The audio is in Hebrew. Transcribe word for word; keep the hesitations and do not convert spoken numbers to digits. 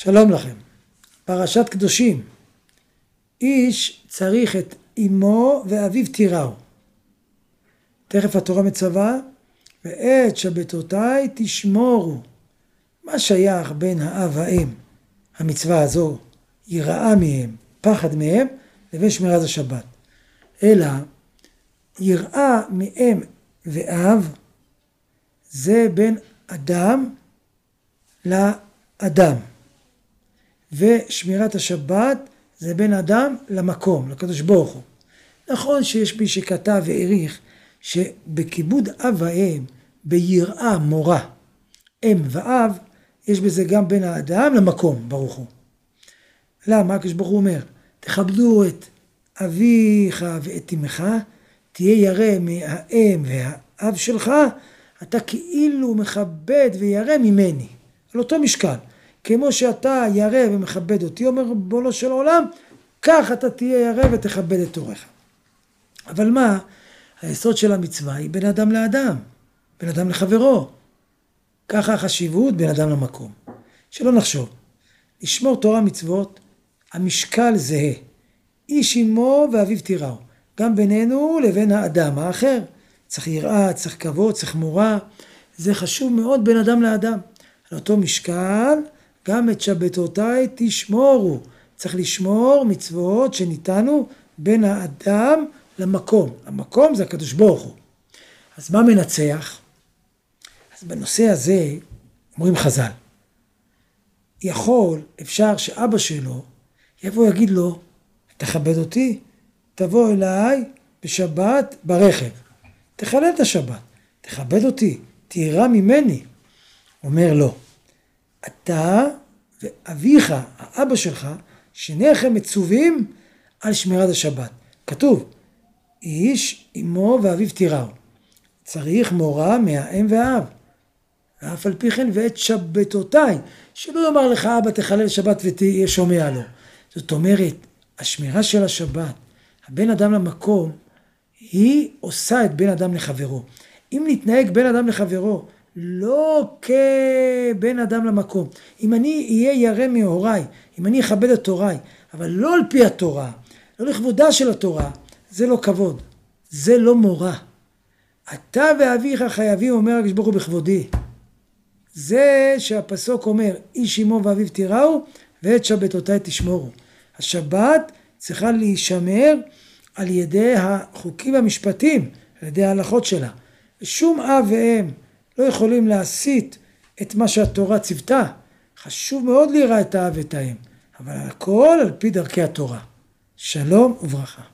שלום לכם. פרשת קדושים. איש צריך את אמו ואביו תיראו. תכף התורה מצווה, ואת שבתותיי תשמורו. מה שייך בין האב והאם, המצווה הזו, יראה מהם, פחד מהם, לבין שמירת השבת. אלא, יראה מאם ואב, זה בין אדם לאדם. ושמירת השבת זה בין אדם למקום, לקדוש ברוך הוא. נכון שיש מי שכתב והעריך שבכיבוד אב ואם, ביראה מורה, אם ואב, יש בזה גם בין האדם למקום, ברוך הוא. למה? הקדוש ברוך הוא אומר, תכבדו את אביך ואת אמך, תהיה ירא מהאם והאב שלך, אתה כאילו מכבד וירא ממני, על אותו משקל. כמו שאתה ירא ומכבד אותי, אומר בולו של עולם, כך אתה תהיה ירא ותכבד את תורך. אבל מה? היסוד של המצווה היא בין אדם לאדם, בין אדם לחברו. ככה החשיבות בין אדם למקום. שלא נחשוב. לשמור תורה מצוות, המשקל זהה. איש אמו ואביו תיראו. גם בינינו לבין האדם האחר. צריך יראה, צריך כבוד, צריך מורא. זה חשוב מאוד בין אדם לאדם. על אותו משקל, גם את שבתותיי תשמורו. צריך לשמור מצוות שניתנו בין האדם למקום. המקום זה הקדוש ברוך הוא. אז מה מנצח? אז בנושא הזה אומרים חז"ל. יכול, אפשר שאבא שלו יבוא יגיד לו, תכבד אותי, תבוא אליי בשבת ברכב. תחלל את השבת, תכבד אותי, תירא ממני. אומר לו, אתה ואביך, האבא שלך, שניכם מצווים על שמירת השבת. כתוב, איש אמו ואביו תיראו. צריך מורא מהאם והאב. ואף על פי כן ואת שבתותיי, שלא יאמר לך אבא תחלל שבת ותהיה שומע לו. זאת אומרת, השמירה של השבת, הבן אדם למקום, היא עושה את בן אדם לחברו. אם נתנהג בן אדם לחברו, לא כבן אדם למקום. אם אני אהיה ירא מהוריי, אם אני אכבד את תוריי, אבל לא על פי התורה, לא לכבודה של התורה, זה לא כבוד, זה לא מורא. אתה ואביך חייבים, אומר הקדוש ברוך הוא בכבודי. זה שהפסוק אומר, איש אמו ואביו תיראו, ואת שבתותיי תשמורו. השבת צריכה להישמר על ידי החוקים המשפטיים, על ידי ההלכות שלה. ושום אב ואם לא יכולים להסיט את מה שהתורה ציוותה. חשוב מאוד ליראה את האב ואת האם, אבל הכל על פי דרכי התורה. שלום וברכה.